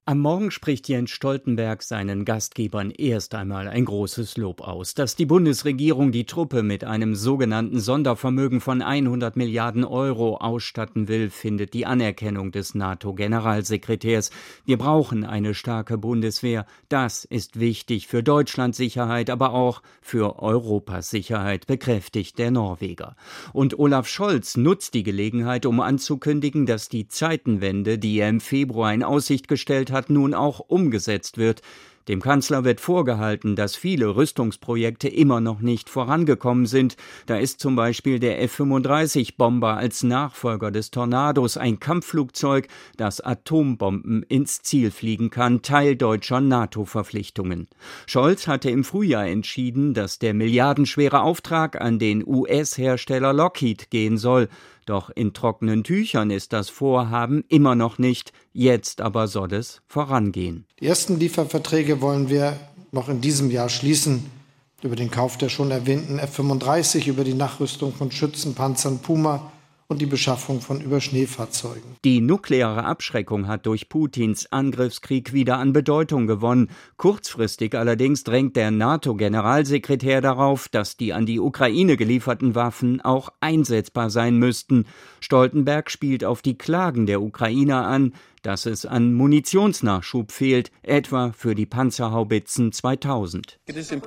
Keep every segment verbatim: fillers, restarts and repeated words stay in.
Am Morgen spricht Jens Stoltenberg seinen Gastgebern erst einmal ein großes Lob aus. Dass die Bundesregierung die Truppe mit einem sogenannten Sondervermögen von hundert Milliarden Euro ausstatten will, findet die Anerkennung des NATO-Generalsekretärs. Wir brauchen eine starke Bundeswehr. Das ist wichtig für Deutschlands Sicherheit, aber auch für Europas Sicherheit, bekräftigt der Norweger. Und Olaf Scholz nutzt die Gelegenheit, um anzukündigen, dass die Zeitenwende, die er im Februar in Aussicht gestellt hat, hat, nun auch umgesetzt wird. Dem Kanzler wird vorgehalten, dass viele Rüstungsprojekte immer noch nicht vorangekommen sind. Da ist zum Beispiel der F fünfunddreißig Bomber als Nachfolger des Tornados, ein Kampfflugzeug, das Atombomben ins Ziel fliegen kann, Teil deutscher NATO-Verpflichtungen. Scholz hatte im Frühjahr entschieden, dass der milliardenschwere Auftrag an den U S-Hersteller Lockheed gehen soll. Doch in trockenen Tüchern ist das Vorhaben immer noch nicht. Jetzt aber soll es vorangehen. Die ersten Lieferverträge wollen wir noch in diesem Jahr schließen. Über den Kauf der schon erwähnten F fünfunddreißig, über die Nachrüstung von Schützenpanzern Puma und die Beschaffung von Überschneefahrzeugen. Die nukleare Abschreckung hat durch Putins Angriffskrieg wieder an Bedeutung gewonnen. Kurzfristig allerdings drängt der NATO-Generalsekretär darauf, dass die an die Ukraine gelieferten Waffen auch einsetzbar sein müssten. Stoltenberg spielt auf die Klagen der Ukrainer an, dass es an Munitionsnachschub fehlt, etwa für die Panzerhaubitzen zweitausend.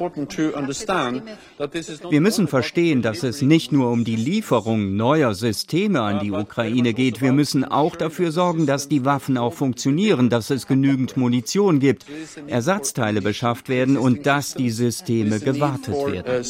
Wir müssen verstehen, dass es nicht nur um die Lieferung neuer Systeme an die Ukraine geht. Wir müssen auch dafür sorgen, dass die Waffen auch funktionieren, dass es genügend Munition gibt, Ersatzteile beschafft werden und dass die Systeme gewartet werden.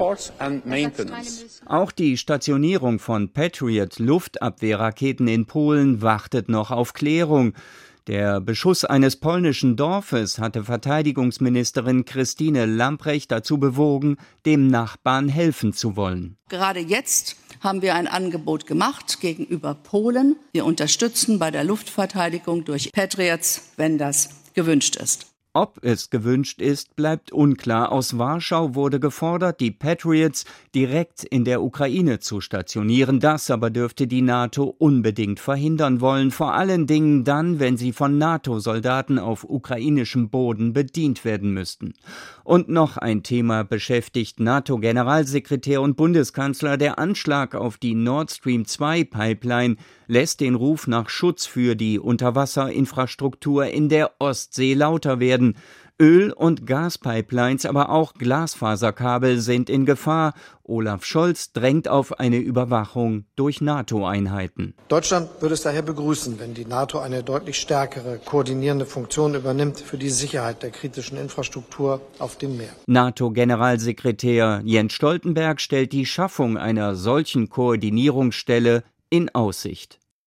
Auch die Stationierung von Patriot-Luftabwehrraketen in Polen wartet noch auf Klärung. Der Beschuss eines polnischen Dorfes hatte Verteidigungsministerin Christine Lambrecht dazu bewogen, dem Nachbarn helfen zu wollen. Gerade jetzt haben wir ein Angebot gemacht gegenüber Polen. Wir unterstützen bei der Luftverteidigung durch Patriots, wenn das gewünscht ist. Ob es gewünscht ist, bleibt unklar. Aus Warschau wurde gefordert, die Patriots direkt in der Ukraine zu stationieren. Das aber dürfte die NATO unbedingt verhindern wollen. Vor allen Dingen dann, wenn sie von NATO-Soldaten auf ukrainischem Boden bedient werden müssten. Und noch ein Thema beschäftigt NATO-Generalsekretär und Bundeskanzler. Der Anschlag auf die Nord Stream zwei Pipeline lässt den Ruf nach Schutz für die Unterwasserinfrastruktur in der Ostsee lauter werden. Öl- und Gaspipelines, aber auch Glasfaserkabel sind in Gefahr. Olaf Scholz drängt auf eine Überwachung durch NATO-Einheiten. Deutschland würde es daher begrüßen, wenn die NATO eine deutlich stärkere koordinierende Funktion übernimmt für die Sicherheit der kritischen Infrastruktur auf dem Meer. NATO-Generalsekretär Jens Stoltenberg stellt die Schaffung einer solchen Koordinierungsstelle in Aussicht.